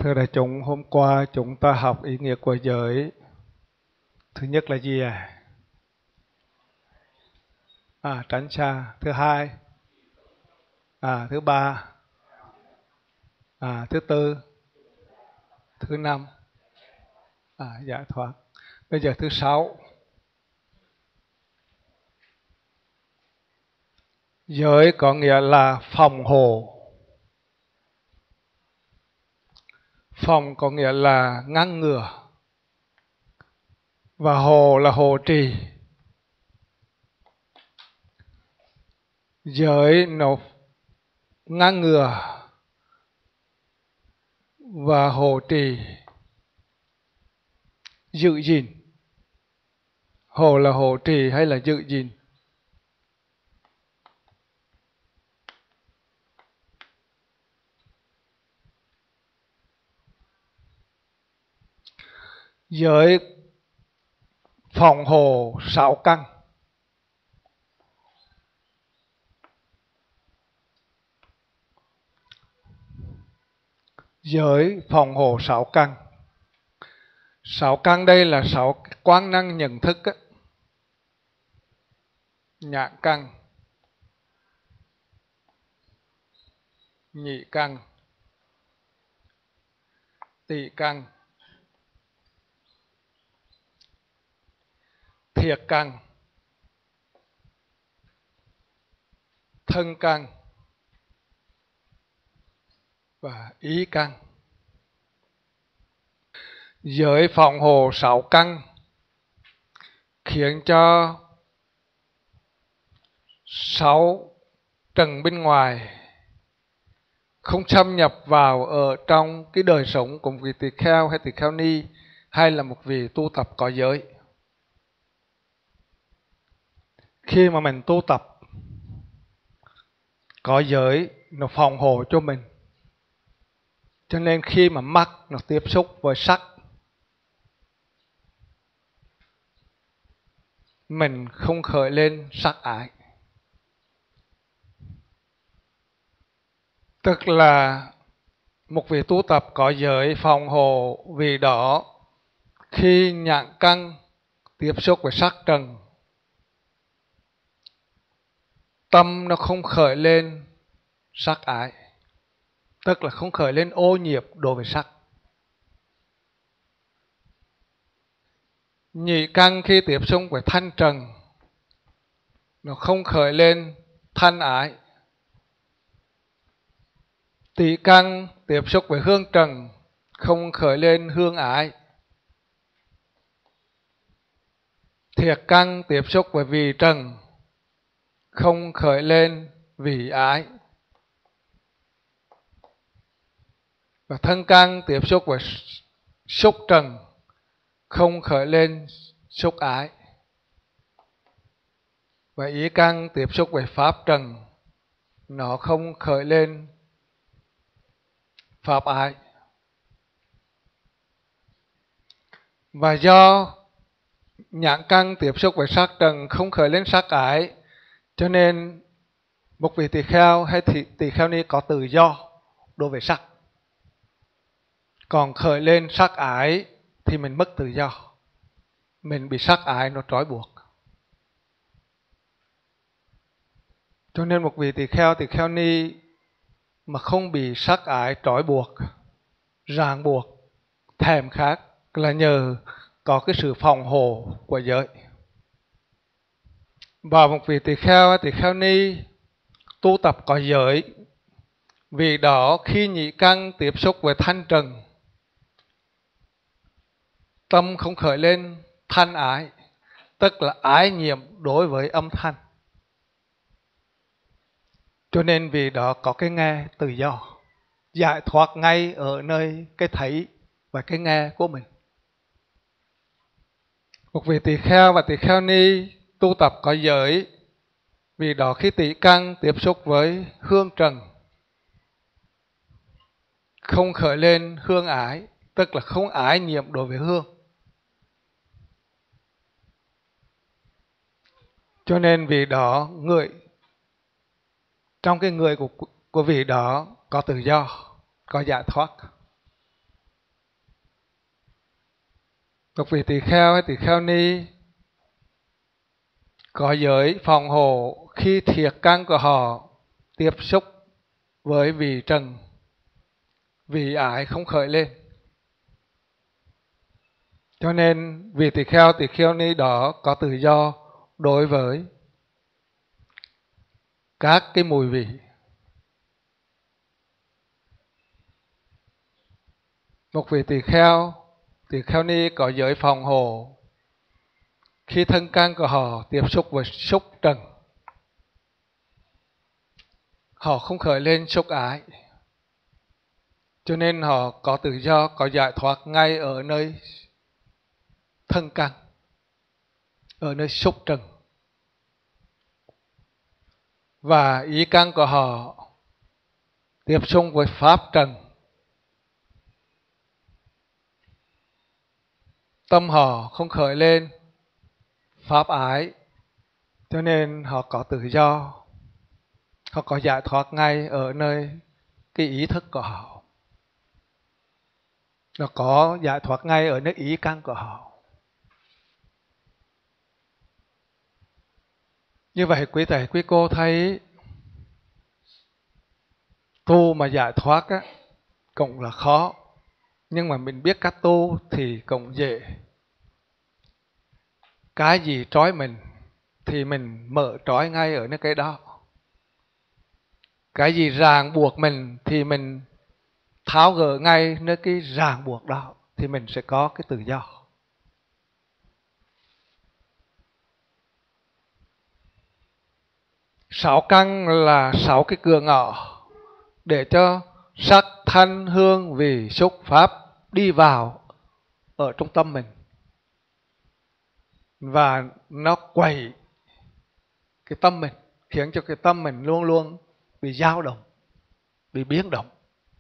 Thưa đại chúng, hôm qua chúng ta học ý nghĩa của giới. Thứ nhất là gì tránh xa. Thứ hai, thứ ba, thứ tư, thứ năm, giải thoát. Bây giờ thứ sáu. Giới có nghĩa là phòng hộ. Phòng có nghĩa là ngăn ngừa. Và hộ là hộ trì. Giới nó ngăn ngừa và hộ trì, giữ gìn. Hộ là hộ trì hay là giữ gìn? Giới phòng hộ 6 căn. Giới phòng hộ 6 căn. 6 căn đây là 6 quán năng nhận thức á. Nhãn căn, nhị căn, tỳ căn, thiệt căn, thân căn và ý căn. Giới phòng hộ 6 căn khiến cho 6 trần bên ngoài không xâm nhập vào ở trong cái đời sống của một vị tỳ kheo hay tỳ kheo ni hay là một vị tu tập có giới. Khi mà mình tu tập có giới, nó phòng hộ cho mình. Cho nên khi mà mắt nó tiếp xúc với sắc, mình không khởi lên sắc ái. Tức là một vị tu tập có giới phòng hộ, vì đó khi nhãn căn tiếp xúc với sắc trần, tâm nó không khởi lên sắc ái, tức là không khởi lên ô nhiễm đối với sắc. Nhị căn khi tiếp xúc với thanh trần, nó không khởi lên thanh ái. Tỳ căn tiếp xúc với hương trần, không khởi lên hương ái. Thiệt căn tiếp xúc với vị trần, không khởi lên vị ái. Và thân căn tiếp xúc với xúc trần, không khởi lên xúc ái. Và ý căn tiếp xúc với pháp trần, nó không khởi lên pháp ái. Và do nhãn căn tiếp xúc với sắc trần không khởi lên sắc ái, cho nên một vị tỳ kheo hay tỳ kheo ni có tự do đối với sắc. Còn khởi lên sắc ái thì mình mất tự do. Mình bị sắc ái nó trói buộc. Cho nên một vị tỳ kheo ni mà không bị sắc ái trói buộc, ràng buộc, thèm khát là nhờ có cái sự phòng hộ của giới. Và một vị tỳ kheo ni tu tập có giới, vì đó khi nhị căn tiếp xúc với thanh trần, tâm không khởi lên thanh ái, tức là ái nhiễm đối với âm thanh. Cho nên vì đó có cái nghe tự do, giải thoát ngay ở nơi cái thấy và cái nghe của mình. Một vị tỳ kheo và tỳ kheo ni tu tập có giới, vì đó khi tỳ căn tiếp xúc với hương trần, không khởi lên hương ái, tức là không ái nhiễm đối với hương. Cho nên vì đó trong cái người của vị đó có tự do, có giải thoát. Một vị tỳ kheo hay tỳ kheo ni có giới phòng hộ khi thiệt căn của họ tiếp xúc với vị trần, vị ái không khởi lên. Cho nên vị tỳ kheo ni đó có tự do đối với các cái mùi vị. Một vị tỳ kheo ni có giới phòng hộ khi thân căn của họ tiếp xúc với xúc trần, họ không khởi lên xúc ái. Cho nên họ có tự do, có giải thoát ngay ở nơi thân căn, ở nơi xúc trần. Và ý căn của họ tiếp xúc với pháp trần, tâm họ không khởi lên pháp ái. Cho nên họ có tự do, họ có giải thoát ngay ở nơi cái ý thức của họ. Nó có giải thoát ngay ở nơi ý căn của họ. Như vậy quý thầy, quý cô thấy tu mà giải thoát á, cũng là khó. Nhưng mà mình biết cách tu thì cũng dễ. Cái gì trói mình thì mình mở trói ngay ở nơi cái đó. Cái gì ràng buộc mình thì mình tháo gỡ ngay nơi cái ràng buộc đó, thì mình sẽ có cái tự do. Sáu căn là sáu cái cửa ngõ để cho sắc, thanh, hương, vị, xúc, pháp đi vào ở trong tâm mình. Và nó quậy cái tâm mình, khiến cho cái tâm mình luôn luôn bị dao động, bị biến động.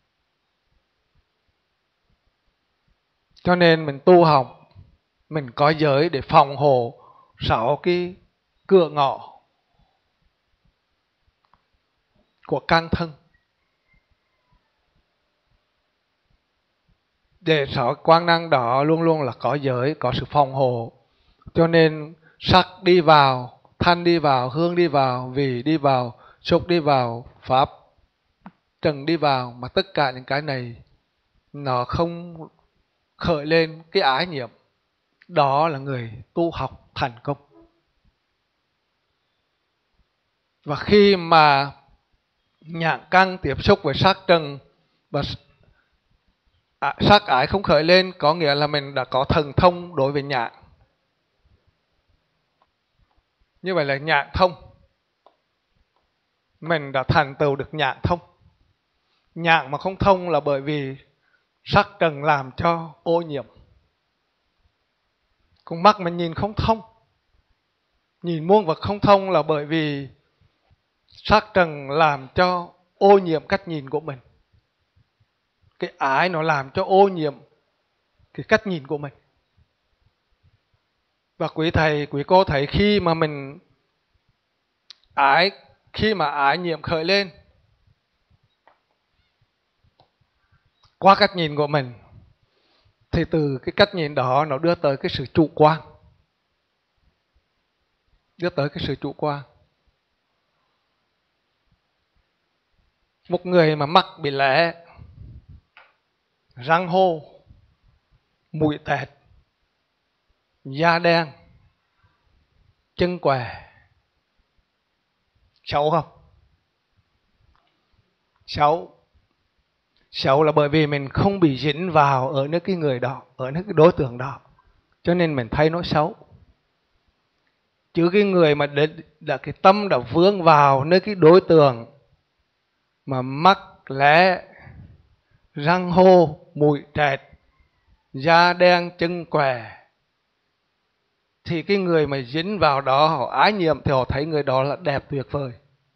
Cho nên mình tu học, mình có giới để phòng hộ sáu cái cửa ngõ của căn thân. Để sáu quang năng đó luôn luôn là có giới, có sự phòng hộ. Cho nên sắc đi vào, thanh đi vào, hương đi vào, vị đi vào, xúc đi vào, pháp trần đi vào. Mà tất cả những cái này nó không khởi lên cái ái niệm. Đó là người tu học thành công. Và khi mà nhãn căn tiếp xúc với sắc trần và sắc ái không khởi lên, có nghĩa là mình đã có thần thông đối với nhãn. Như vậy là nhãn thông. Mình đã thành tựu được nhãn thông. Nhãn mà không thông là bởi vì sắc trần làm cho ô nhiễm. Con mắt mình nhìn không thông, nhìn muôn vật không thông là bởi vì sắc trần làm cho ô nhiễm cách nhìn của mình. Cái ái nó làm cho ô nhiễm cái cách nhìn của mình. Và quý thầy, quý cô thấy khi mà mình khi mà ái niệm khởi lên qua cách nhìn của mình, thì từ cái cách nhìn đó nó đưa tới cái sự chủ quan. Đưa tới cái sự chủ quan. Một người mà mắt bị lẻ, răng hô, mũi tẹt, da đen, chân què, xấu không? Xấu là bởi vì mình không bị dính vào ở nơi cái người đó, ở nơi cái đối tượng đó, cho nên mình thấy nó xấu. Chứ cái người mà đã cái tâm đã vướng vào nơi cái đối tượng mà mắt lẽ, răng hô, mũi trẹt, da đen, chân què, thì cái người mà dính vào đó họ ái niệm thì họ thấy người đó là đẹp tuyệt vời.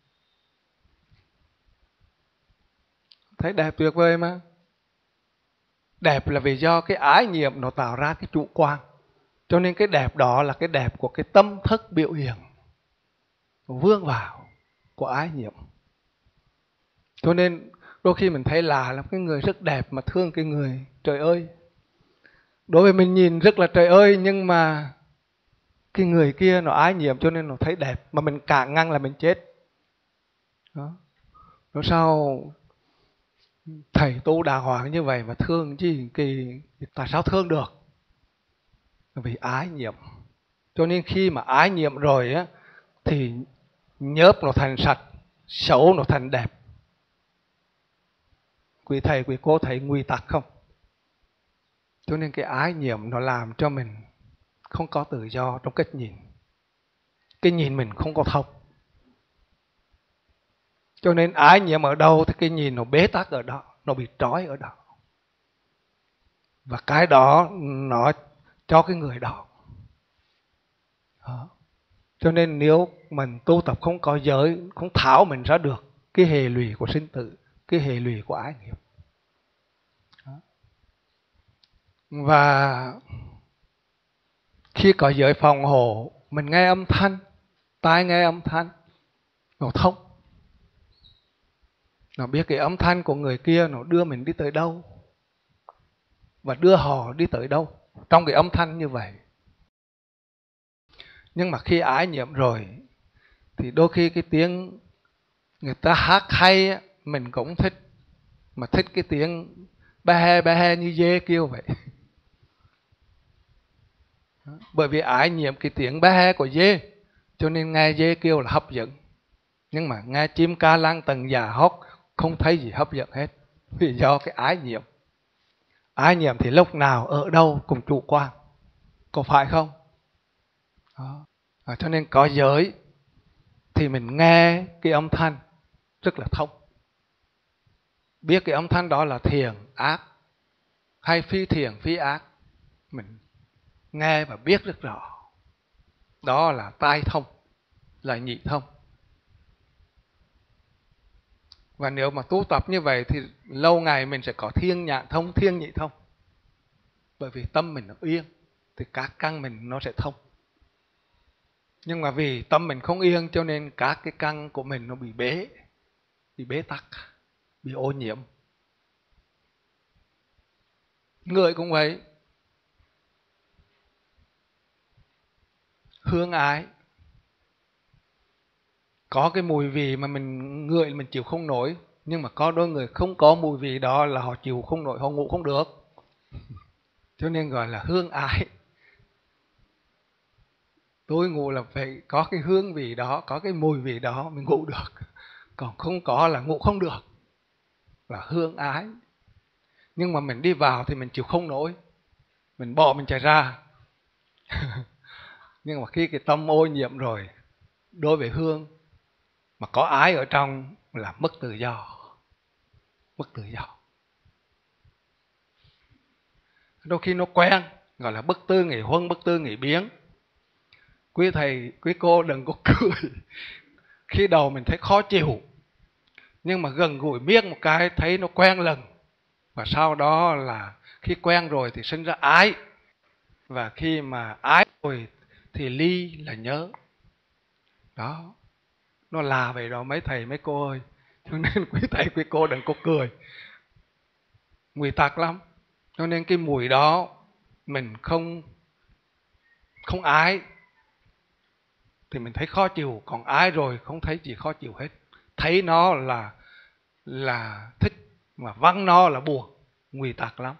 Thấy đẹp tuyệt vời mà. Đẹp là vì do cái ái niệm nó tạo ra cái chủ quan. Cho nên cái đẹp đó là cái đẹp của cái tâm thức biểu hiện, vướng vào của ái niệm. Cho nên đôi khi mình thấy là cái người rất đẹp mà thương cái người, trời ơi, Đối với mình nhìn rất là trời ơi, nhưng mà cái người kia nó ái nhiễm cho nên nó thấy đẹp, mà mình cản ngăn là mình chết. Đó. Rồi sao thầy tu đàng hoàng như vậy mà thương chi kỳ, tại sao thương được? Vì ái nhiễm. Cho nên khi mà ái nhiễm rồi á thì nhớp nó thành sạch, xấu nó thành đẹp. Quý thầy quý cô thấy nguy tắc không? Cho nên cái ái nhiễm nó làm cho mình không có tự do trong cách nhìn. Cái nhìn mình không có thông. Cho nên ái nhiễm ở đâu thì cái nhìn nó bế tắc ở đó, nó bị trói ở đó. Và cái đó nó cho cái người đó. Đó. Cho nên nếu mình tu tập không có giới, không tháo mình ra được cái hệ lụy của sinh tử, cái hệ lụy của ái nghiệp. Đó. Và khi có giới phòng hộ, mình nghe âm thanh, tai nghe âm thanh, nó thông. Nó biết cái âm thanh của người kia nó đưa mình đi tới đâu và đưa họ đi tới đâu trong cái âm thanh như vậy. Nhưng mà khi ái nhiễm rồi thì đôi khi cái tiếng người ta hát hay mình cũng thích, mà thích cái tiếng ba he như dê kêu vậy. Bởi vì ái nhiễm cái tiếng ba he của dê cho nên nghe dê kêu là hấp dẫn. Nhưng mà nghe chim ca lăng tầng già hót không thấy gì hấp dẫn hết, vì do cái ái nhiễm. Ái nhiễm thì lúc nào ở đâu cũng chủ quan, có phải không? Đó. Cho nên có giới thì mình nghe cái âm thanh rất là thông, biết cái âm thanh đó là thiện ác hay phi thiện phi ác, mình nghe và biết rất rõ. Đó là tai thông, là nhị thông. Và nếu mà tu tập như vậy thì lâu ngày mình sẽ có thiên nhãn thông, thiên nhị thông. Bởi vì tâm mình nó yên thì các căn mình nó sẽ thông. Nhưng mà vì tâm mình không yên cho nên các cái căn của mình nó bị bế tắc, bị ô nhiễm. Người cũng vậy. Hương ái, có cái mùi vị mà mình ngửi mình chịu không nổi, nhưng mà có đôi người không có mùi vị đó là họ chịu không nổi, họ ngủ không được. Cho nên gọi là hương ái. Tôi ngủ là phải có cái hương vị đó, có cái mùi vị đó mình ngủ được. Còn không có là ngủ không được. Là hương ái. Nhưng mà mình đi vào thì mình chịu không nổi, mình bỏ mình chạy ra. Nhưng mà khi cái tâm ô nhiễm rồi, đối với hương mà có ái ở trong là mất tự do. Mất tự do. Đôi khi nó quen, gọi là bất tư nghỉ huân, bất tư nghỉ biến. Quý thầy, quý cô đừng có cười. Khi đầu mình thấy khó chịu, nhưng mà gần gũi biết một cái thấy nó quen lần. Và sau đó là khi quen rồi thì sinh ra ái. Và khi mà ái rồi thì ly là nhớ. Đó. Nó là vậy đó mấy thầy mấy cô ơi. Cho nên quý thầy quý cô đừng có cười. Nguy tắc lắm. Cho nên cái mùi đó mình không ái thì mình thấy khó chịu, còn ái rồi không thấy gì khó chịu hết. Thấy nó là thích, mà vắng nó là buồn, nguy tắc lắm.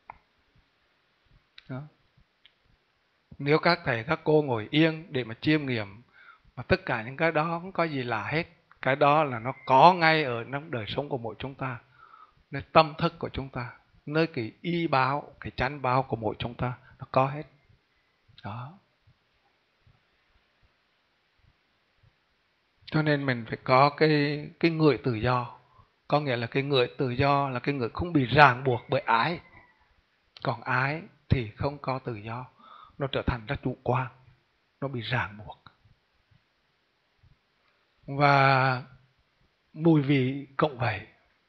Đó. Nếu các thầy các cô ngồi yên để mà chiêm nghiệm mà tất cả những cái đó không có gì lạ hết, cái đó là nó có ngay ở trong đời sống của mỗi chúng ta, nơi tâm thức của chúng ta, nơi cái y báo, cái chánh báo của mỗi chúng ta, nó có hết. Đó. Cho nên mình phải có cái người tự do. Có nghĩa là cái người tự do là cái người không bị ràng buộc bởi ái. Còn ái thì không có tự do, nó trở thành ra chủ quan, nó bị ràng buộc. Và mùi vị cũng vậy.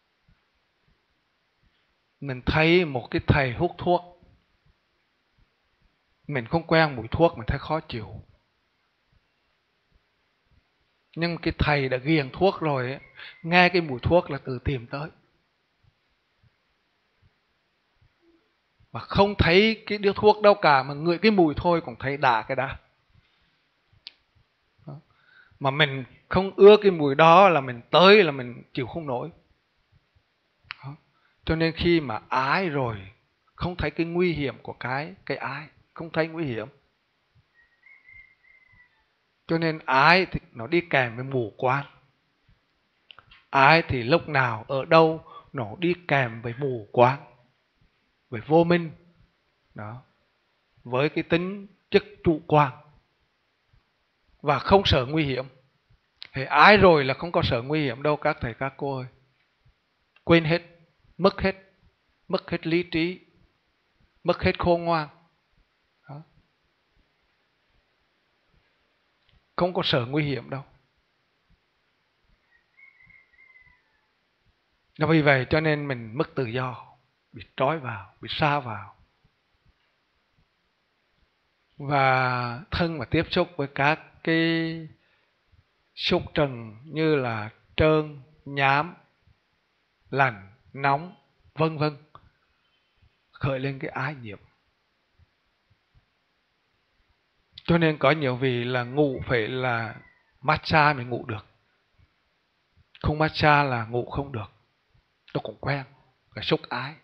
Mình thấy một cái thầy hút thuốc, mình không quen mùi thuốc, mình thấy khó chịu. Nhưng cái thầy đã ghiền thuốc rồi ấy, nghe cái mùi thuốc là tự tìm tới. Và không thấy cái điếu thuốc đâu cả, mà ngửi cái mùi thôi cũng thấy đã cái đã. Đó. Mà mình không ưa cái mùi đó là mình tới là mình chịu không nổi. Đó. Cho nên khi mà ái rồi không thấy cái nguy hiểm của cái ái, không thấy nguy hiểm. Cho nên ái thì nó đi kèm với mù quáng. Ái thì lúc nào ở đâu nó đi kèm với mù quáng, với vô minh. Đó. Với cái tính chất chủ quan và không sợ nguy hiểm. Thì ái rồi là không có sợ nguy hiểm đâu các thầy các cô ơi. Quên hết, mất hết lý trí, mất hết khôn ngoan. Đó. Không có sợ nguy hiểm đâu. Nó vì vậy cho nên mình mất tự do, bị trói vào, bị sa vào. Và thân mà tiếp xúc với các cái xúc trần như là trơn, nhám, lạnh, nóng, vân vân, khởi lên cái ái nhiễm. Cho nên có nhiều vị là ngủ phải là massage mới ngủ được. Không massage là ngủ không được. Nó cũng quen, cái xúc ái.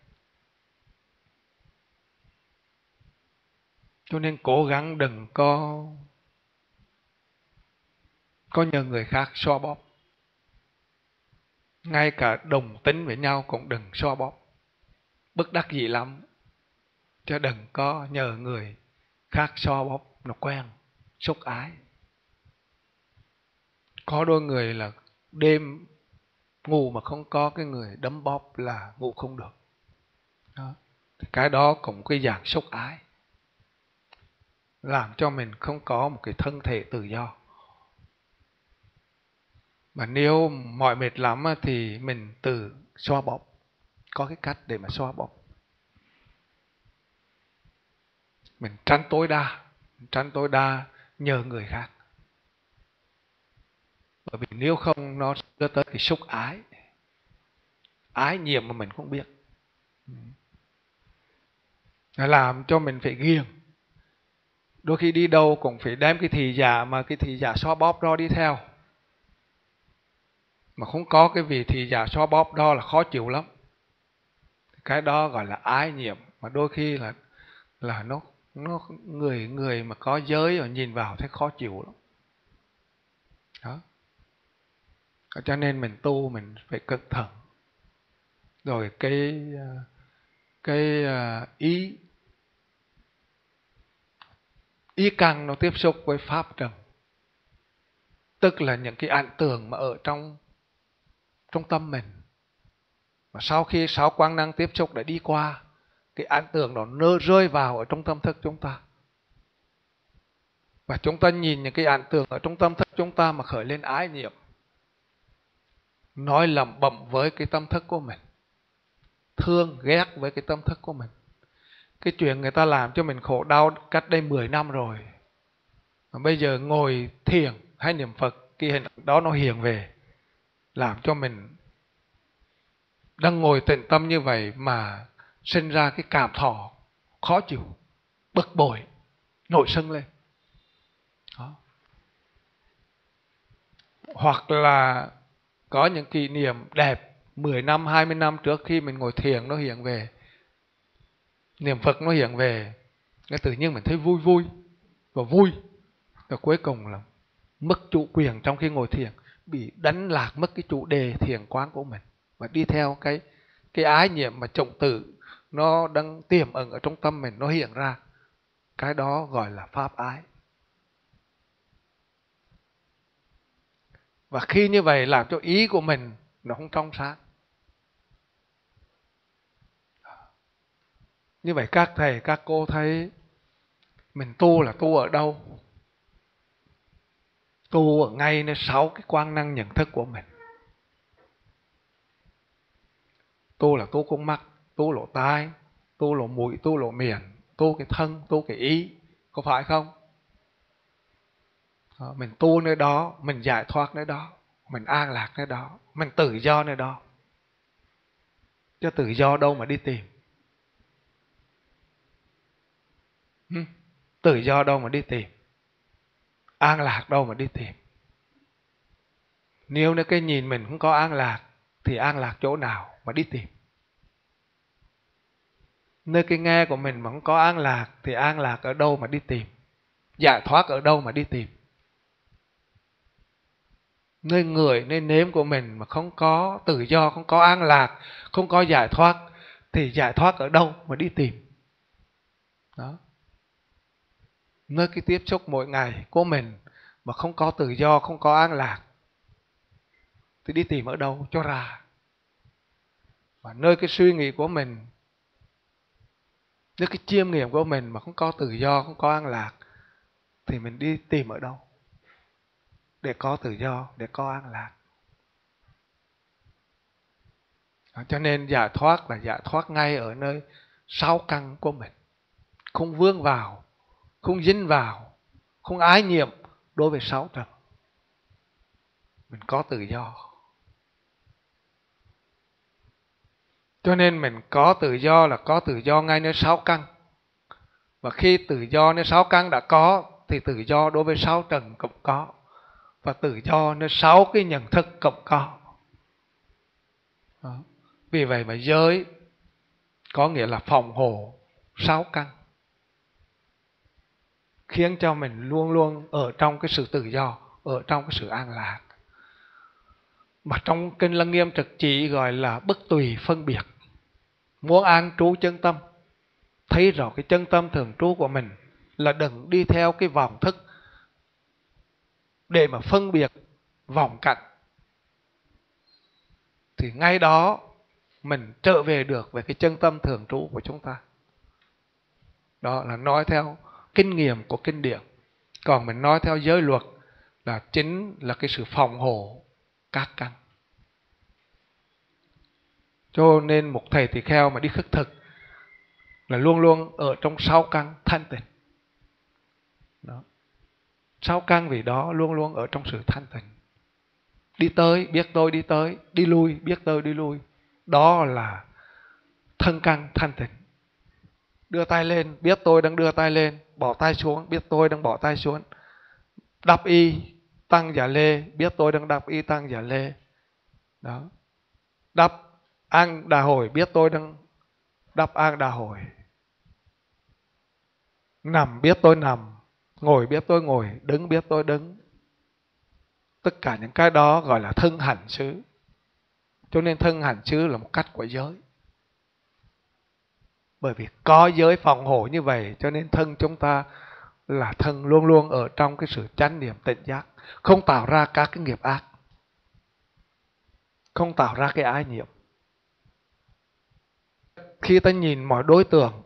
Cho nên cố gắng đừng có nhờ người khác xoa bóp. Ngay cả đồng tính với nhau cũng đừng xoa bóp. Bất đắc dĩ lắm. Chứ đừng có nhờ người khác xoa bóp, nó quen, xúc ái. Có đôi người là đêm ngủ mà không có cái người đấm bóp là ngủ không được. Đó. Cái đó cũng cái dạng xúc ái, làm cho mình không có một cái thân thể tự do. Mà nếu mỏi mệt lắm thì mình tự xoa bóp. Có cái cách để mà xoa bóp. Mình tránh tối đa nhờ người khác. Bởi vì nếu không nó đưa tới cái xúc ái. Ái nhiễm mà mình không biết. Nó làm cho mình phải ghiền. Đôi khi đi đâu cũng phải đem cái thị giả, mà cái thị giả xoa bóp đó đi theo. Mà không có cái vị thị giả xoa bóp đó là khó chịu lắm. Cái đó gọi là ái nhiễm. Mà đôi khi là nó người mà có giới rồi nhìn vào thấy khó chịu lắm. Đó. Cho nên mình tu mình phải cẩn thận. Rồi cái ý căn nó tiếp xúc với pháp trần. Tức là những cái ảnh tưởng mà ở trong tâm mình. Mà sau khi 6 quang năng tiếp xúc đã đi qua, cái ảnh tưởng đó nó rơi vào ở trong tâm thức chúng ta. Và chúng ta nhìn những cái ảnh tưởng ở trong tâm thức chúng ta mà khởi lên ái nhiễm. Nói lẩm bẩm với cái tâm thức của mình. Thương, ghét với cái tâm thức của mình. Cái chuyện người ta làm cho mình khổ đau cách đây 10 năm rồi. Mà bây giờ ngồi thiền hay niệm Phật, cái hình đó nó hiện về. Làm cho mình đang ngồi tĩnh tâm như vậy mà sinh ra cái cảm thọ khó chịu, bực bội, nổi sân lên. Đó. Hoặc là có những kỷ niệm đẹp 10 năm, 20 năm trước khi mình ngồi thiền nó hiện về. Niệm Phật nó hiện về. Cái tự nhiên mình thấy vui. Và vui. Và cuối cùng là mất chủ quyền trong khi ngồi thiền. Bị đánh lạc mất cái chủ đề thiền quán của mình. Và đi theo cái ái nhiễm mà trọng tử nó đang tiềm ẩn ở trong tâm mình, nó hiện ra. Cái đó gọi là pháp ái. Và khi như vậy làm cho ý của mình nó không trong sáng. Như vậy các thầy, các cô thấy mình tu là tu ở đâu? Tu ở ngay nơi 6 cái quang năng nhận thức của mình. Tu là tu con mắt, tu lỗ tai, tu lỗ mũi, tu lỗ miệng, tu cái thân, tu cái ý. Có phải không? Mình tu nơi đó, mình giải thoát nơi đó, mình an lạc nơi đó, mình tự do nơi đó. Chứ tự do đâu mà đi tìm. Tự do đâu mà đi tìm, an lạc đâu mà đi tìm. Nếu cái nhìn mình không có an lạc thì an lạc chỗ nào mà đi tìm. Nơi cái nghe của mình mà không có an lạc thì an lạc ở đâu mà đi tìm, giải thoát ở đâu mà đi tìm. Nơi người, nơi nếm của mình mà không có tự do, không có an lạc, không có giải thoát thì giải thoát ở đâu mà đi tìm. Đó. Nơi cái tiếp xúc mỗi ngày của mình mà không có tự do, không có an lạc thì đi tìm ở đâu cho ra. Và nơi cái suy nghĩ của mình, nơi cái chiêm nghiệm của mình mà không có tự do, không có an lạc thì mình đi tìm ở đâu để có tự do, để có an lạc. Cho nên giải thoát là giải thoát ngay ở nơi sáu căn của mình. Không vướng vào, không dính vào, không ái nhiệm đối với sáu trần. Mình có tự do. Cho nên mình có tự do là có tự do ngay nơi sáu căn. Và khi tự do nơi sáu căn đã có thì tự do đối với sáu trần cũng có. Và tự do nơi sáu cái nhận thức cũng có. Đó. Vì vậy mà giới có nghĩa là phòng hộ sáu căn, khiến cho mình luôn luôn ở trong cái sự tự do, ở trong cái sự an lạc. Mà trong Kinh Lăng Nghiêm trực chỉ gọi là bất tùy phân biệt. Muốn an trú chân tâm, thấy rõ cái chân tâm thường trú của mình là đừng đi theo cái vọng thức để mà phân biệt vọng cảnh. Thì ngay đó mình trở về được về cái chân tâm thường trú của chúng ta. Đó là nói theo kinh nghiệm của kinh điển. Còn mình nói theo giới luật là chính là cái sự phòng hộ các căn. Cho nên một thầy tỳ kheo mà đi khất thực là luôn luôn ở trong sáu căn thanh tịnh. Đó. Sáu căn vì đó luôn luôn ở trong sự thanh tịnh. Đi tới biết tôi đi tới, đi lui biết tôi đi lui. Đó là thân căn thanh tịnh. Đưa tay lên biết tôi đang đưa tay lên, bỏ tay xuống biết tôi đang bỏ tay xuống. Đắp y tăng giả lê biết tôi đang đắp y tăng giả lê. Đó. Đắp an đà hồi biết tôi đang đắp an đà hồi. Nằm biết tôi nằm, ngồi biết tôi ngồi, đứng biết tôi đứng. Tất cả những cái đó gọi là thân hành xứ. Cho nên thân hành xứ là một cách của giới. Bởi vì có giới phòng hộ như vậy cho nên thân chúng ta là thân luôn luôn ở trong cái sự chánh niệm tỉnh giác, không tạo ra các cái nghiệp ác, không tạo ra cái ái nhiễm. Khi ta nhìn mọi đối tượng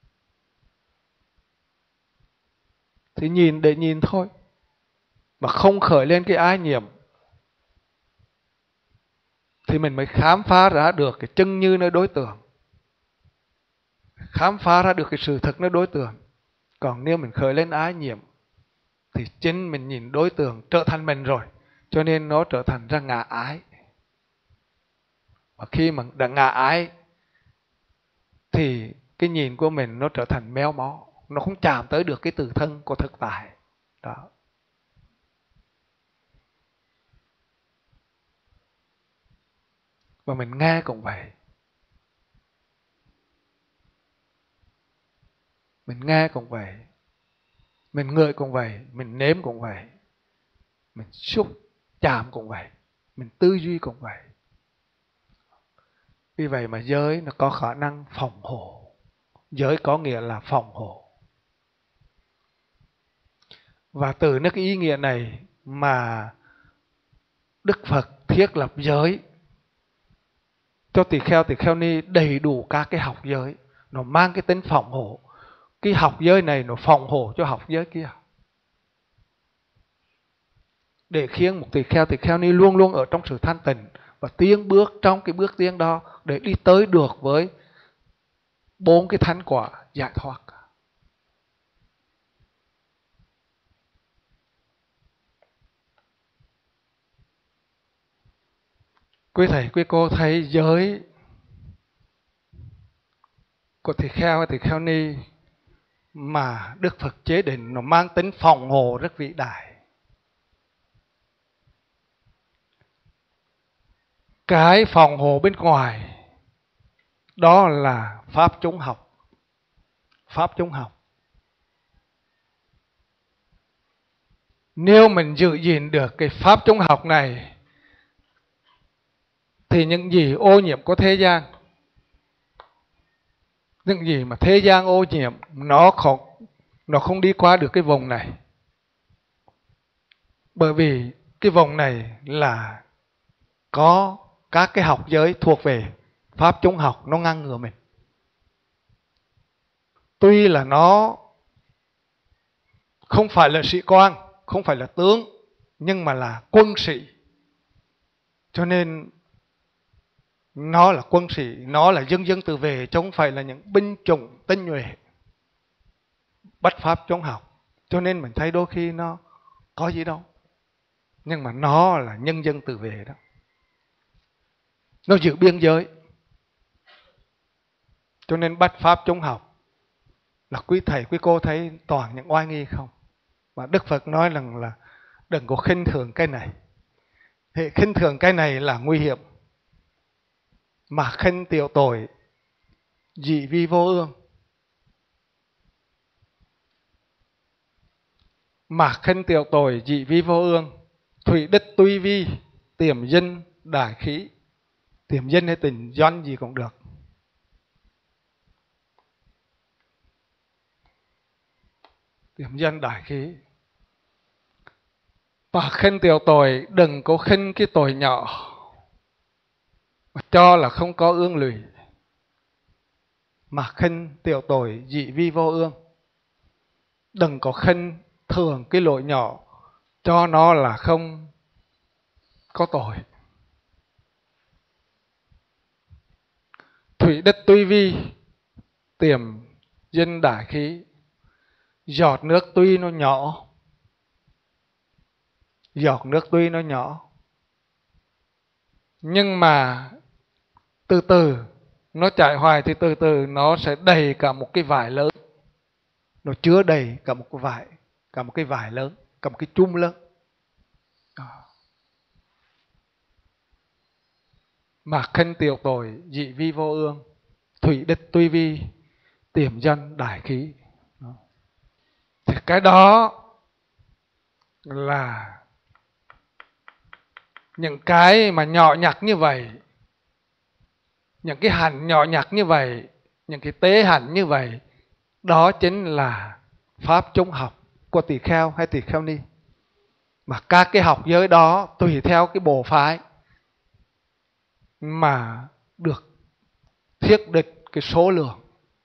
thì nhìn để nhìn thôi, mà không khởi lên cái ái nhiễm thì mình mới khám phá ra được cái chân như nơi đối tượng, khám phá ra được cái sự thật nơi đối tượng. Còn nếu mình khởi lên ái nhiễm thì chính mình nhìn đối tượng trở thành mình rồi, cho nên nó trở thành ra ngã ái. Và khi mà đã ngã ái thì cái nhìn của mình nó trở thành méo mó, nó không chạm tới được cái tự thân của thực tại. Đó. Và mình nghe cũng vậy. Mình nghe cũng vậy. Mình ngửi cũng vậy. Mình nếm cũng vậy. Mình xúc chạm cũng vậy. Mình tư duy cũng vậy. Vì vậy mà giới nó có khả năng phòng hộ. Giới có nghĩa là phòng hộ. Và từ cái ý nghĩa này mà Đức Phật thiết lập giới cho tỳ kheo ni đầy đủ các cái học giới. Nó mang cái tính phòng hộ. Cái học giới này nó phòng hộ cho học giới kia. Để khiến một tỳ kheo ni luôn luôn ở trong sự thanh tịnh và tiến bước trong cái bước tiến đó để đi tới được với 4 cái thánh quả giải thoát. Quý thầy, quý cô thấy giới của tỳ kheo ni mà Đức Phật chế định nó mang tính phòng hộ rất vĩ đại. Cái phòng hộ bên ngoài đó là pháp chúng học. Pháp chúng học. Nếu mình giữ gìn được cái pháp chúng học này thì những gì ô nhiễm của thế gian, những gì mà thế gian ô nhiễm, nó không đi qua được cái vùng này. Bởi vì cái vùng này là có các cái học giới thuộc về pháp chúng học, nó ngăn ngừa mình. Tuy là nó không phải là sĩ quan, không phải là tướng, nhưng mà là quân sĩ. Cho nên nó là quân sĩ, nó là dân dân tự vệ, chứ không phải là những binh chủng tinh nhuệ bắt pháp chống học. Cho nên mình thấy đôi khi nó có gì đâu, nhưng mà nó là nhân dân tự vệ đó. Nó giữ biên giới. Cho nên bắt pháp chống học là quý thầy quý cô thấy toàn những oai nghi không. Và Đức Phật nói rằng là đừng có khinh thường cái này. Hệ khinh thường cái này là nguy hiểm. Mà khinh tiểu tội dị vi vô ương. Mà khinh tiểu tội dị vi vô ương. Thủy đích tuy vi tiềm dân đại khí. Tiềm dân hay tình doanh gì cũng được. Tiềm dân đại khí. Và khinh tiểu tội đừng có khinh cái tội nhỏ mà cho là không có ương lụy. Mà khinh tiểu tội dị vi vô ương. Đừng có khinh thường cái lỗi nhỏ cho nó là không có tội. Thủy đất tuy vi tiềm dân đại khí. Giọt nước tuy nó nhỏ, giọt nước tuy nó nhỏ, nhưng mà từ từ nó chảy hoài thì từ từ nó sẽ đầy cả một cái vải lớn. Nó chứa đầy cả một cái vải lớn, cả một cái chum lớn. Mà khinh tiểu tội dị vi vô ương. Thủy địch tuy vi tiềm dân đại khí. Thì cái đó là những cái mà nhỏ nhặt như vậy, những cái hạnh nhỏ nhặt như vậy, những cái tế hạnh như vậy, đó chính là pháp chúng học của tỳ kheo hay tỳ kheo ni. Mà các cái học giới đó tùy theo cái bộ phái mà được thiết định cái số lượng.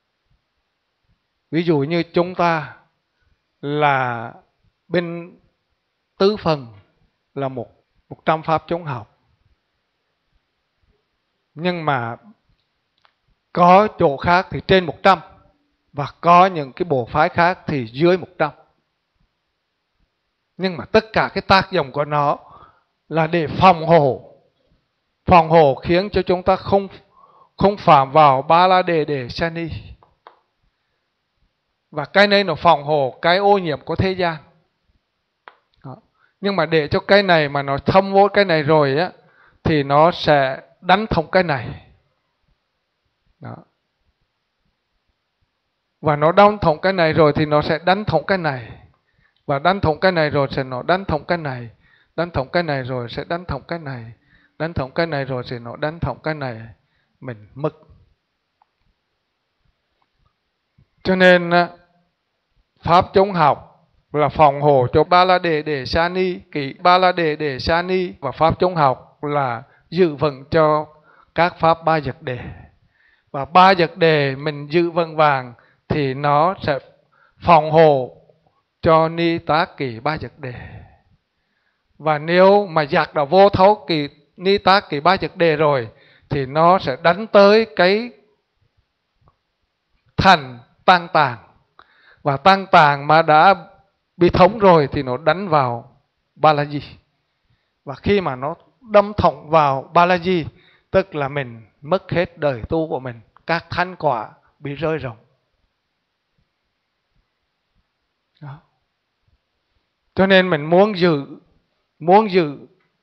Ví dụ như chúng ta là bên tứ phần là 100 pháp chúng học. Nhưng mà có chỗ khác thì trên 100 và có những cái bộ phái khác thì dưới 100. Nhưng mà tất cả cái tác dụng của nó là để phòng hộ khiến cho chúng ta không phạm vào ba la đề sa ni. Và cái này nó phòng hộ cái ô nhiễm của thế gian. Đó. Nhưng mà để cho cái này mà nó thâm vô cái này rồi á, thì nó sẽ đánh thủng cái này. Đó. Và nó đánh thủng cái này rồi thì nó sẽ đánh thủng cái này. Và đánh thủng cái này rồi sẽ nó đánh thủng cái này. Đánh thủng cái này rồi sẽ đánh thủng cái này. Đánh thủng cái này rồi sẽ nó đánh thủng cái này. Mình mất. Cho nên pháp chúng học là phòng hộ cho ba la đề sa ni, kỷ ba la đề sa ni, và pháp chúng học là giữ vững cho các pháp ba dật đề. Và ba dật đề mình giữ vững vàng thì nó sẽ phòng hộ cho ni tác kỷ ba dật đề. Và nếu mà giặc đã vô thấu kỳ ni tác kỷ ba dật đề rồi thì nó sẽ đánh tới cái thành tăng tàng. Và tăng tàng mà đã bị thống rồi thì nó đánh vào ba la di. Và khi mà nó đâm thủng vào ba la di, tức là mình mất hết đời tu của mình, các thanh quả bị rơi rụng. Cho nên mình muốn giữ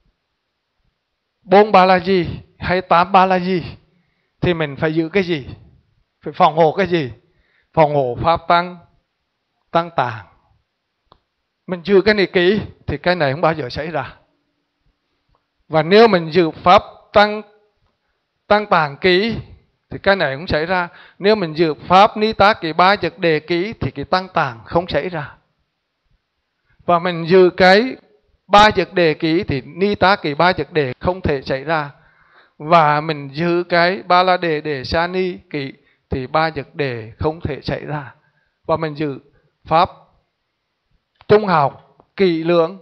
4 ba la di hay 8 ba la di thì mình phải giữ cái gì? Phải phòng hộ cái gì? Phòng hộ pháp tăng tàng. Mình giữ cái này kỹ thì cái này không bao giờ xảy ra. Và nếu mình giữ pháp tăng tàng kỹ thì cái này cũng xảy ra. Nếu mình giữ pháp ni tá kỳ ba dật đề kỹ thì cái tăng tàng không xảy ra. Và mình giữ cái ba dật đề kỹ thì ni tá kỳ ba dật đề không thể xảy ra. Và mình giữ cái ba la đề sa ni kỹ thì ba dật đề không thể xảy ra. Và mình giữ pháp trung học kỹ lưỡng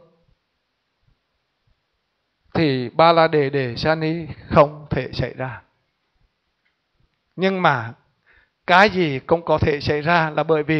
thì ba la đề sa ni không thể xảy ra. Nhưng mà cái gì cũng có thể xảy ra là bởi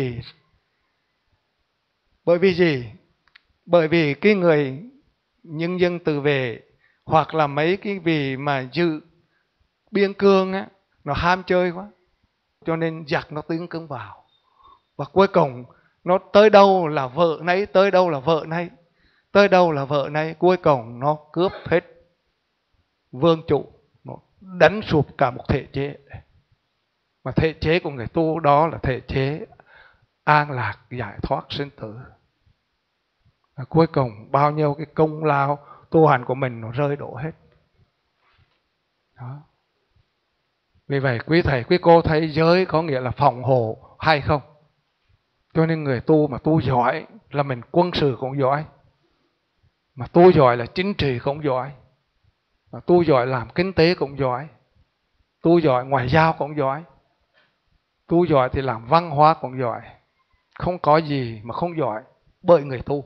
vì gì? Bởi vì cái người nhân dân tự vệ hoặc là mấy cái vị mà giữ biên cương á, nó ham chơi quá, cho nên giặc nó tiến công vào. Và cuối cùng nó tới đâu là vợ nấy, tới đâu là vợ nấy, tới đâu là vợ nấy, cuối cùng nó cướp hết vương trụ, nó đánh sụp cả một thể chế. Mà thể chế của người tu đó là thể chế an lạc, giải thoát, sinh tử. Và cuối cùng bao nhiêu cái công lao tu hành của mình nó rơi đổ hết. Đó. Vì vậy quý thầy, quý cô thấy giới có nghĩa là phòng hộ hay không? Cho nên người tu mà tu giỏi là mình quân sự cũng giỏi. Mà tu giỏi là chính trị cũng giỏi. Mà tu giỏi làm kinh tế cũng giỏi. Tu giỏi ngoại giao cũng giỏi. Tu giỏi thì làm văn hóa cũng giỏi. Không có gì mà không giỏi bởi người tu.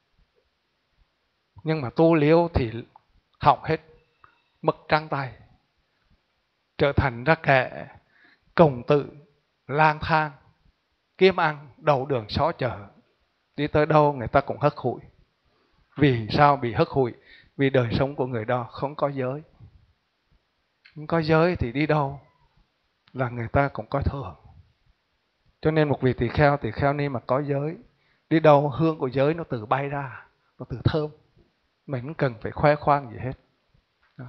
Nhưng mà tu liếu thì hỏng hết, mất trắng tay, trở thành ra kẻ cộng tự, lang thang, kiếm ăn, đầu đường xó chợ. Đi tới đâu người ta cũng hất hủi. Vì sao bị hất hủi? Vì đời sống của người đó không có giới. Không có giới thì đi đâu là người ta cũng có thường. Cho nên một vị tỳ kheo ni mà có giới, đi đâu hương của giới nó tự bay ra, nó tự thơm. Mình không cần phải khoe khoang gì hết. Đó.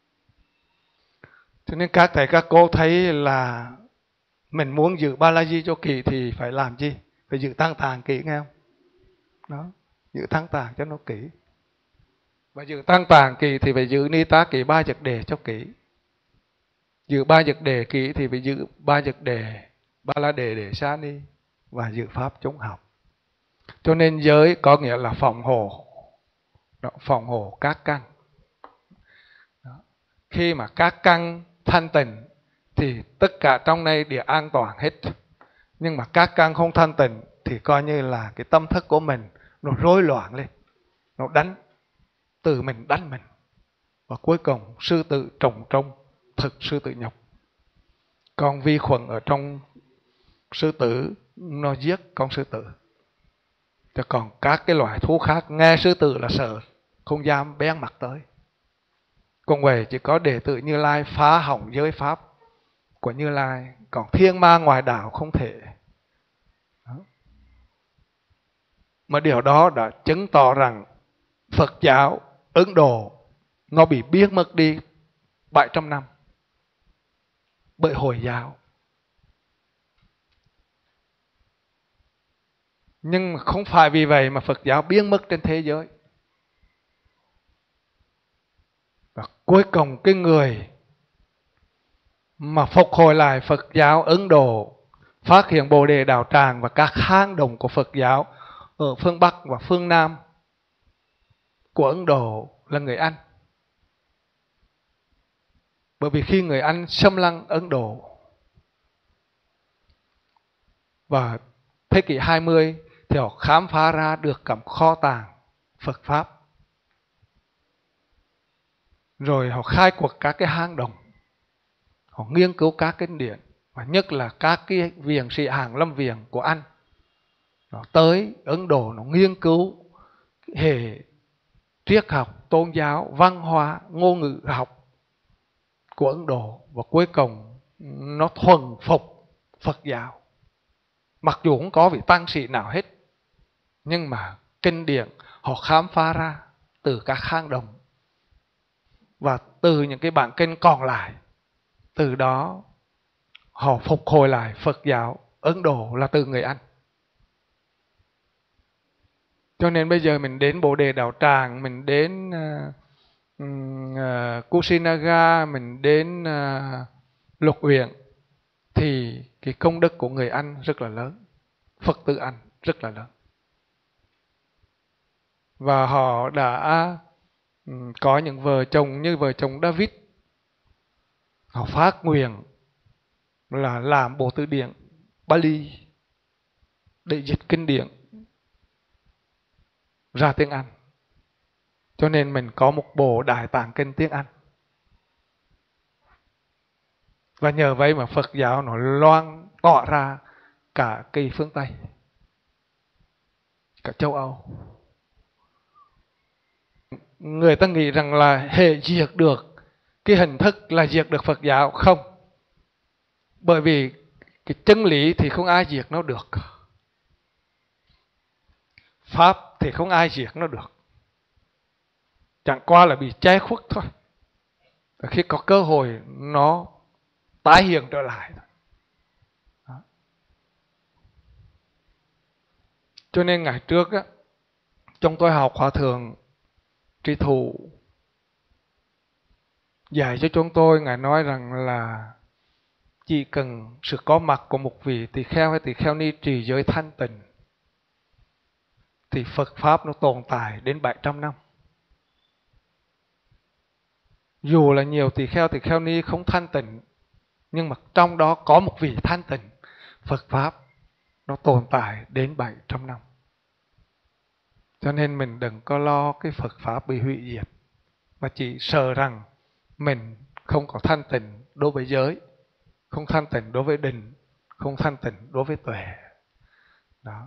Cho nên các thầy các cô thấy là mình muốn giữ ba la di cho kỹ thì phải làm gì? Phải giữ tăng tàng kỹ, nghe không? Đó, giữ tăng tàng cho nó kỹ. Và giữ tăng tàng kỹ thì phải giữ ni tá kỹ ba dật đề cho kỹ. Giữ ba dật đề kỹ thì phải giữ ba dật đề, ba la đề sa ni và giữ pháp chống học. Cho nên giới có nghĩa là phòng hộ. Đó, phòng hộ các căn. Đó. Khi mà các căn thanh tịnh thì tất cả trong đây đều an toàn hết. Nhưng mà các căn không thanh tịnh thì coi như là cái tâm thức của mình nó rối loạn lên. Nó đánh, tự mình đánh mình. Và cuối cùng sư tử trồng trong thực sư tử nhục. Con vi khuẩn ở trong sư tử nó giết con sư tử. Chứ còn các cái loài thú khác nghe sư tử là sợ, không dám bén mặt tới. Còn vậy chỉ có đệ tử Như Lai phá hỏng giới pháp của Như Lai. Còn thiên ma ngoài đảo không thể. Đó. Mà điều đó đã chứng tỏ rằng Phật giáo Ấn Độ nó bị biến mất đi 700 năm bởi Hồi giáo. Nhưng mà không phải vì vậy mà Phật giáo biến mất trên thế giới. Và cuối cùng cái người mà phục hồi lại Phật giáo Ấn Độ, phát hiện Bồ Đề Đạo Tràng và các hang động của Phật giáo ở phương Bắc và phương Nam của Ấn Độ là người Anh. Bởi vì khi người Anh xâm lăng Ấn Độ và thế kỷ 20 thì họ khám phá ra được cả kho tàng Phật Pháp. Rồi họ khai quật các cái hang động. Họ nghiên cứu các kinh điển. Và nhất là các cái viện sĩ Hàn Lâm Viện của Anh. Nó tới Ấn Độ, nó nghiên cứu hệ triết học, tôn giáo, văn hóa, ngôn ngữ học của Ấn Độ. Và cuối cùng nó thuần phục Phật giáo. Mặc dù không có vị tăng sĩ nào hết. Nhưng mà kinh điển họ khám phá ra từ các hang động và từ những cái bản kinh còn lại. Từ đó họ phục hồi lại Phật giáo Ấn Độ là từ người Anh. Cho nên bây giờ mình đến Bồ Đề Đạo Tràng, mình đến Kusinaga, mình đến Lục Uyển, thì cái công đức của người Anh rất là lớn, Phật tử Anh rất là lớn. Và họ đã có những vợ chồng như vợ chồng David, họ phát nguyện là làm bộ từ điển Bali để dịch kinh điển ra tiếng Anh. Cho nên mình có một bộ Đại Tạng Kinh tiếng Anh. Và nhờ vậy mà Phật giáo nó loan tỏa ra cả cái phương Tây, cả châu Âu. Người ta nghĩ rằng là hệ diệt được cái hình thức là diệt được Phật giáo. Không. Bởi vì cái chân lý thì không ai diệt nó được. Pháp thì không ai diệt nó được. Chẳng qua là bị che khuất thôi. Và khi có cơ hội nó tái hiện trở lại. Đó. Cho nên ngày trước á, trong tôi học Hòa Thượng Tri Thụ dạy cho chúng tôi, Ngài nói rằng là chỉ cần sự có mặt của một vị tỳ kheo hay tỳ kheo ni trì giới thanh tịnh thì Phật Pháp nó tồn tại đến 700 năm. Dù là nhiều tỳ kheo ni không thanh tịnh, nhưng mà trong đó có một vị thanh tịnh, Phật Pháp nó tồn tại đến 700 năm. Cho nên mình đừng có lo cái Phật Pháp bị hủy diệt, mà chỉ sợ rằng mình không có thanh tịnh đối với giới, không thanh tịnh đối với định, không thanh tịnh đối với tuệ. Đó.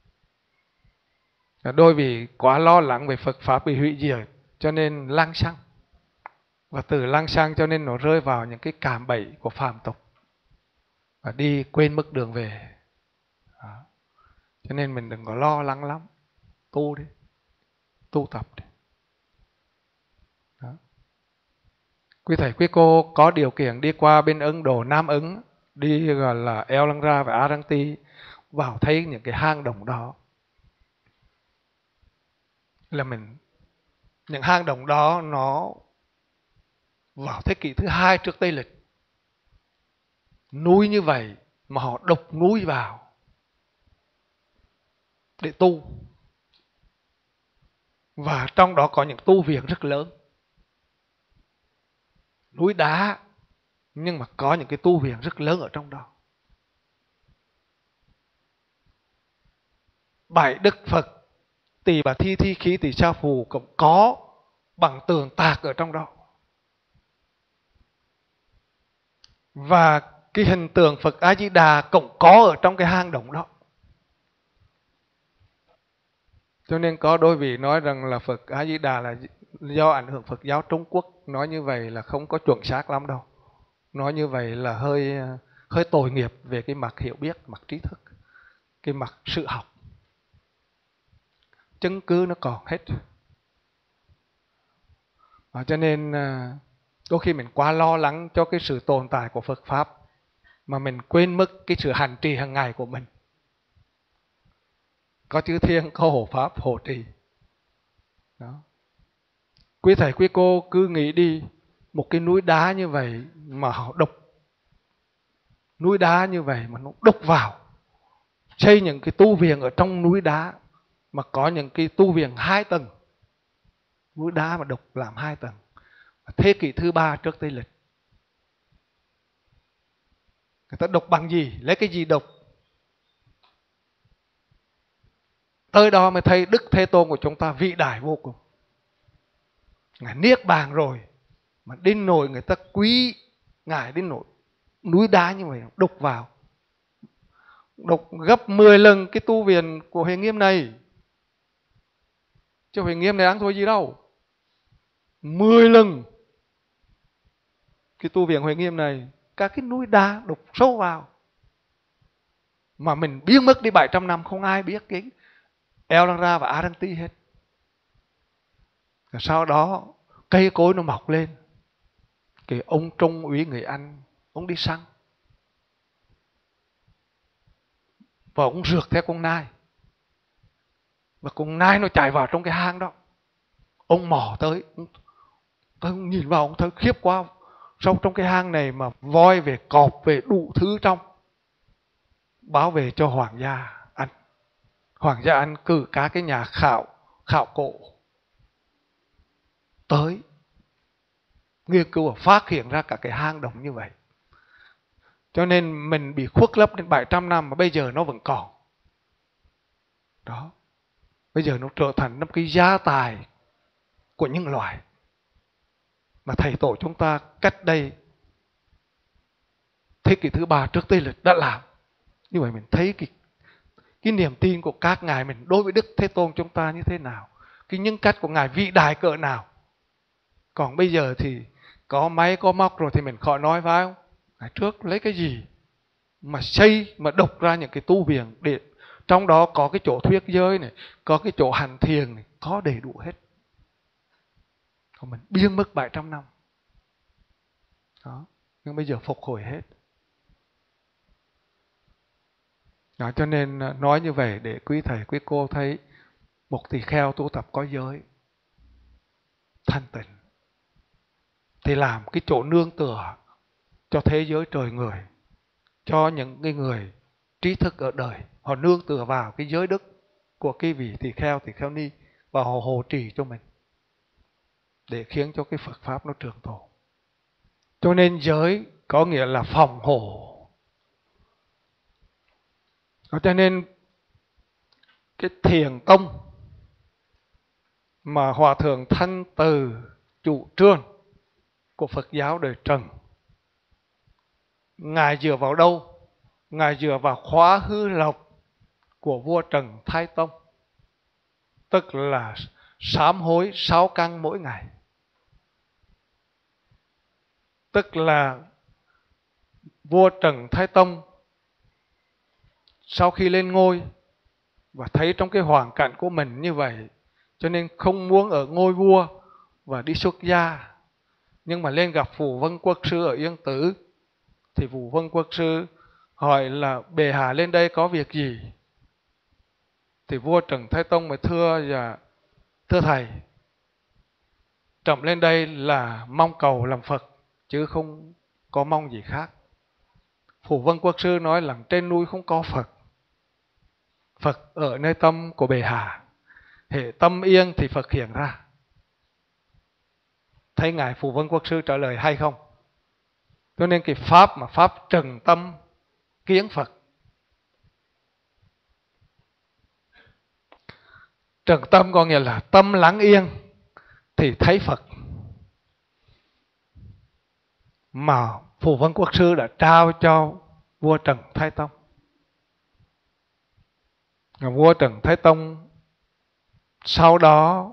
Đôi vì quá lo lắng về Phật Pháp bị hủy diệt cho nên lăng xăng. Và từ lăng xăng cho nên nó rơi vào những cái cạm bẫy của phàm tục và đi quên mất đường về. Đó. Cho nên mình đừng có lo lắng lắm. Tu đi, tu tập đi. Đó. Quý thầy quý cô có điều kiện đi qua bên Ấn Độ, Nam Ấn, đi gọi là Elangra và Aranti, vào thấy những cái hang động đó. Là những hang động đó nó vào thế kỷ thứ 2 trước Tây Lịch. Núi như vậy mà họ đục núi vào để tu. Và trong đó có những tu viện rất lớn. Núi đá, nhưng mà có những cái tu viện rất lớn ở trong đó. 7 Đức Phật Tỳ Bà Thi Thi Khí Tỳ Sa Phù cũng có bằng tường tạc ở trong đó. Và cái hình tượng Phật A Di Đà cũng có ở trong cái hang động đó. Cho nên có đôi vị nói rằng là Phật A Di Đà là do ảnh hưởng Phật giáo Trung Quốc. Nói như vậy là không có chuẩn xác lắm đâu. Nói như vậy là hơi tội nghiệp về cái mặt hiểu biết, mặt trí thức, cái mặt sự học. Chứng cứ nó còn hết. Cho nên đôi khi mình quá lo lắng cho cái sự tồn tại của Phật Pháp mà mình quên mất cái sự hành trì hàng ngày của mình. Có chư thiên, có hộ Pháp, hộ trì. Đó. Quý thầy, quý cô cứ nghĩ đi, một cái núi đá như vậy mà họ đục. Núi đá như vậy mà nó đục vào. Xây những cái tu viện ở trong núi đá mà có những cái tu viện 2 tầng. Núi đá mà đục làm 2 tầng. Thế kỷ thứ 3 trước Tây Lịch. Người ta đục bằng gì? Lấy cái gì đục? Tới đó mới thấy Đức Thế Tôn của chúng ta vĩ đại vô cùng. Ngài niết bàn rồi mà đến nỗi người ta quý Ngài đến nỗi núi đá như vậy đục vào. Đục gấp 10 lần cái tu viện của Huệ Nghiêm này. Chứ Huệ Nghiêm này ăn thôi gì đâu. 10 lần cái tu viện Huệ Nghiêm này, các cái núi đá đục sâu vào. Mà mình biến mất đi 700 năm không ai biết cái eo lăng ra và á đăng ti hết. Rồi sau đó cây cối nó mọc lên. Cái ông trung úy người Anh, ông đi săn và ông rượt theo con nai, và con nai nó chạy vào trong cái hang đó. Ông mò tới, ông nhìn vào ông thấy khiếp quá, sao trong cái hang này mà voi về, cọp về, đủ thứ trong. Báo về cho hoàng gia Anh. Hoàng gia Anh cử cả cái nhà khảo cổ tới nghiên cứu và phát hiện ra cả cái hang động như vậy. Cho nên mình bị khuất lấp đến 700 năm mà bây giờ nó vẫn còn. Đó. Bây giờ nó trở thành một cái gia tài của nhân loại mà thầy tổ chúng ta cách đây thế kỷ thứ 3 trước Tây Lịch đã làm. Như vậy mình thấy cái niềm tin của các ngài mình đối với Đức Thế Tôn chúng ta như thế nào, cái nhân cách của ngài vĩ đại cỡ nào. Còn bây giờ thì có máy có móc rồi thì mình khỏi nói, phải không? Ngày trước lấy cái gì mà xây mà đục ra những cái tu viện, để trong đó có cái chỗ thuyết giới này, có cái chỗ hành thiền này, có đầy đủ hết. Còn mình biên mất 700 năm. Đó. Nhưng bây giờ phục hồi hết. Đó, cho nên nói như vậy để quý thầy quý cô thấy một tỳ kheo tu tập có giới thanh tịnh thì làm cái chỗ nương tựa cho thế giới trời người, cho những cái người trí thức ở đời. Họ nương tựa vào cái giới đức của cái vị tỳ kheo ni, và họ hộ trì cho mình để khiến cho cái Phật Pháp nó trường tồn. Cho nên giới có nghĩa là phòng hộ. Cho nên cái thiền tông mà Hòa Thượng Thanh Từ chủ trương của Phật giáo đời Trần, ngài dựa vào đâu? Ngài dựa vào khóa hư lộc của vua Trần Thái Tông, tức là sám hối 6 căn mỗi ngày. Tức là vua Trần Thái Tông sau khi lên ngôi và thấy trong cái hoàn cảnh của mình như vậy, cho nên không muốn ở ngôi vua và đi xuất gia, nhưng mà lên gặp Phù Vân Quốc sư ở Yên Tử. Thì Phù Vân Quốc sư hỏi là bệ hạ lên đây có việc gì? Thì vua Trần Thái Tông mới thưa thầy, trẫm lên đây là mong cầu làm Phật chứ không có mong gì khác. Phù Vân Quốc sư nói là trên núi không có Phật, Phật ở nơi tâm của bệ hạ, hệ tâm yên thì Phật hiện ra. Thấy ngài Phù Vân Quốc sư trả lời hay không? Cho nên cái pháp mà pháp trần tâm kiến Phật. Trần tâm có nghĩa là tâm lắng yên thì thấy Phật. Mà Phù Vân Quốc sư đã trao cho vua Trần Thái Tông. Vua Trần Thái Tông sau đó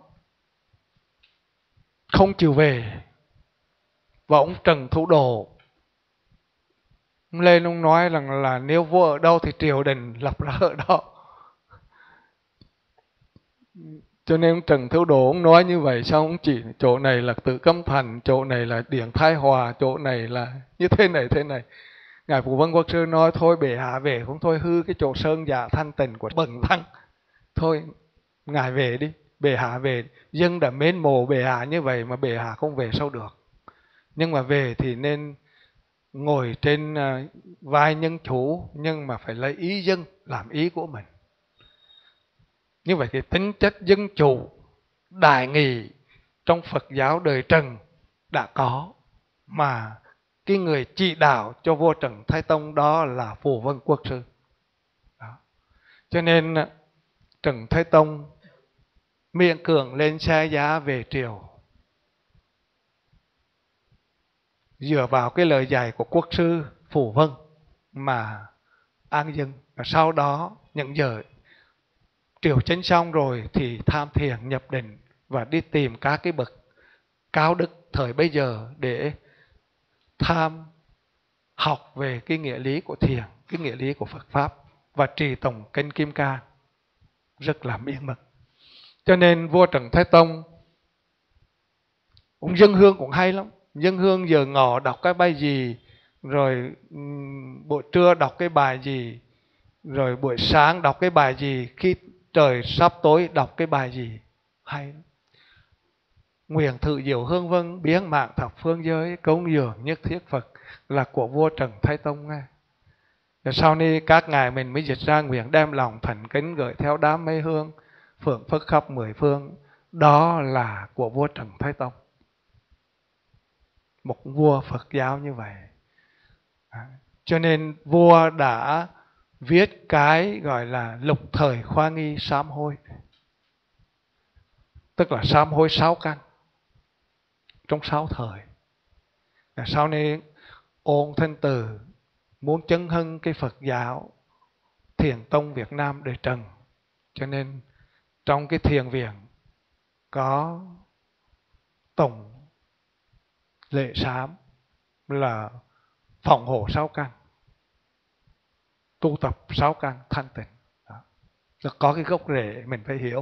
không chịu về, và ông Trần Thủ Độ lên ông nói rằng là nếu vua ở đâu thì triều đình lập ra ở đó. Cho nên ông Trần Thủ Độ ông nói như vậy, xong ông chỉ chỗ này là Tử Cấm Thành, chỗ này là Điện Thái Hòa, chỗ này là như thế này thế này. Ngài Phù Vân Quốc sư nói thôi bệ hạ về cũng thôi, hư cái chỗ sơn dạ thanh tịnh của Bần Tăng. Thôi ngài về đi, bệ hạ về, dân đã mến mộ bệ hạ như vậy mà bệ hạ không về sao được. Nhưng mà về thì nên ngồi trên vai nhân chủ, nhưng mà phải lấy ý dân làm ý của mình. Như vậy cái tính chất dân chủ đại nghị trong Phật giáo đời Trần đã có, mà cái người chỉ đạo cho vua Trần Thái Tông đó là Phù Vân Quốc sư. Đó. Cho nên Trần Thái Tông miễn cưỡng lên xe giá về triều, dựa vào cái lời dạy của quốc sư Phù Vân mà an dân. Và sau đó những giờ triều chính xong rồi thì tham thiền nhập định và đi tìm các cái bậc cao đức thời bấy giờ để tham học về cái nghĩa lý của thiền, cái nghĩa lý của Phật Pháp và trì tụng kinh Kim Cang. rất là miên mật. Cho nên vua Trần Thái Tông cũng dâng hương cũng hay lắm. Dâng hương giờ ngọ đọc cái bài gì, rồi buổi trưa đọc cái bài gì, rồi buổi sáng đọc cái bài gì, khi trời sắp tối đọc cái bài gì, hay lắm. Nguyện thự diệu hương vân, biến mạng thập phương giới, cống dường nhất thiết Phật, là của vua Trần Thái Tông nghe. Rồi sau này các ngài mình mới dịch ra nguyện đem lòng thành kính gửi theo đám mây hương, phượng phất khắp mười phương. Đó là của vua Trần Thái Tông, một vua Phật giáo như vậy. Cho nên vua đã viết cái gọi là lục thời khoa nghi sám hối, tức là sám hối 6 căn trong 6 thời. Sau này Ôn Thanh Từ muốn chấn hưng cái Phật giáo Thiền Tông Việt Nam đời Trần, cho nên trong cái thiền viện có tổng lễ sám là phòng hộ 6 căn, tu tập 6 căn thanh tịnh. Đó. Có cái gốc rễ mình phải hiểu.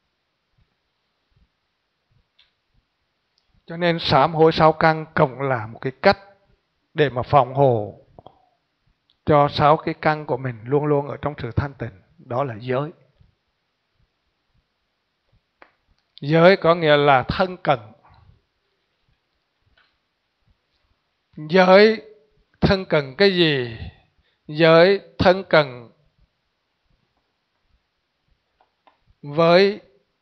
Cho nên sám hối 6 căn cũng là một cái cách để mà phòng hộ cho 6 cái căn của mình luôn luôn ở trong sự thanh tịnh. Đó là giới. Giới có nghĩa là thân cận. Giới thân cận cái gì? Giới thân cận với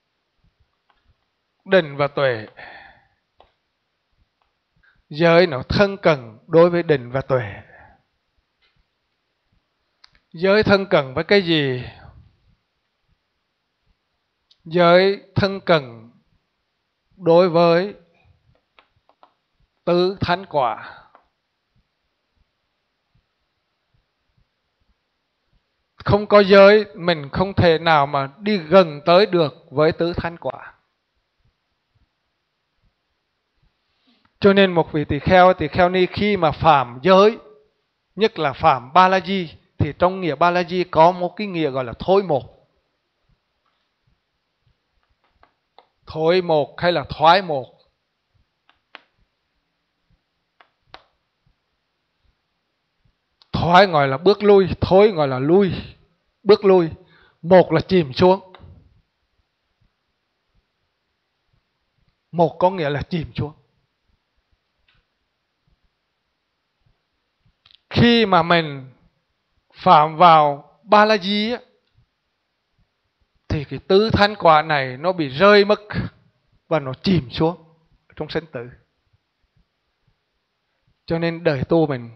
định và tuệ. Giới nó thân cận đối với định và tuệ. Giới thân cận với cái gì? Giới thân cận đối với tứ thánh quả. Không có giới mình không thể nào mà đi gần tới được với tứ thánh quả. Cho nên một vị tỳ kheo ni khi mà phạm giới, nhất là phạm Ba La Di, thì trong nghĩa Ba La Di có một cái nghĩa gọi là thối một. Thối một hay là thoái một. Thoái gọi là bước lui, thối gọi là lui, bước lui. Một là chìm xuống. Một có nghĩa là chìm xuống. Khi mà mình phạm vào Ba La Di á, thì cái tứ thánh quả này nó bị rơi mất và nó chìm xuống trong sinh tử. Cho nên đời tu mình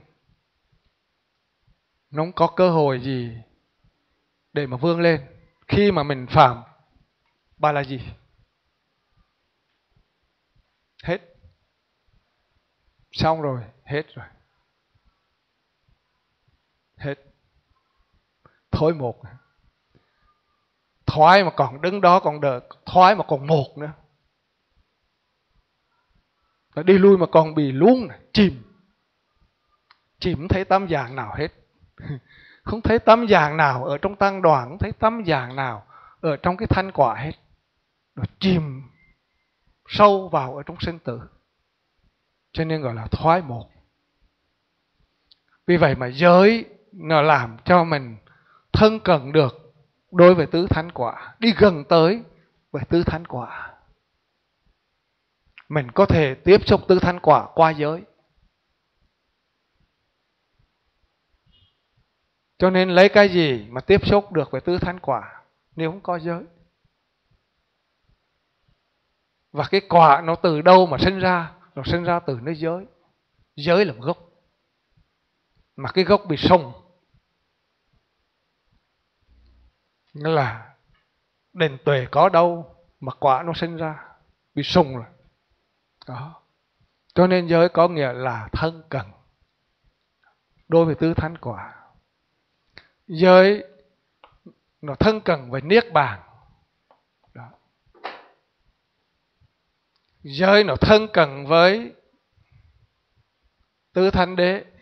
nó không có cơ hội gì để mà vươn lên khi mà mình phạm Ba La Di. Hết. Xong rồi, hết rồi. Hết. Thối một. Thoái mà còn đứng đó còn đợi, thoái mà còn một nữa. Đi lui mà còn bị luống, chìm. Chìm không thấy tấm dạng nào hết. Không thấy tấm dạng nào ở trong tăng đoàn, không thấy tấm dạng nào ở trong cái thanh quả hết. Nó chìm sâu vào ở trong sinh tử. Cho nên gọi là thoái một. Vì vậy mà giới nó làm cho mình thân cận được đối với tứ thánh quả, đi gần tới với tứ thánh quả. Mình có thể tiếp xúc tứ thánh quả qua giới. Cho nên lấy cái gì mà tiếp xúc được với tứ thánh quả nếu không có giới? Và cái quả nó từ đâu mà sinh ra? Nó sinh ra từ nơi giới. Giới là một gốc. Mà cái gốc bị sùng, nghĩa là định tuệ có đâu mà quả nó sinh ra, bị sùng rồi. Đó. Cho nên giới có nghĩa là thân cận đối với tứ thánh quả. Giới nó thân cận với niết bàn. Đó. Giới nó thân cận với tứ thánh đế.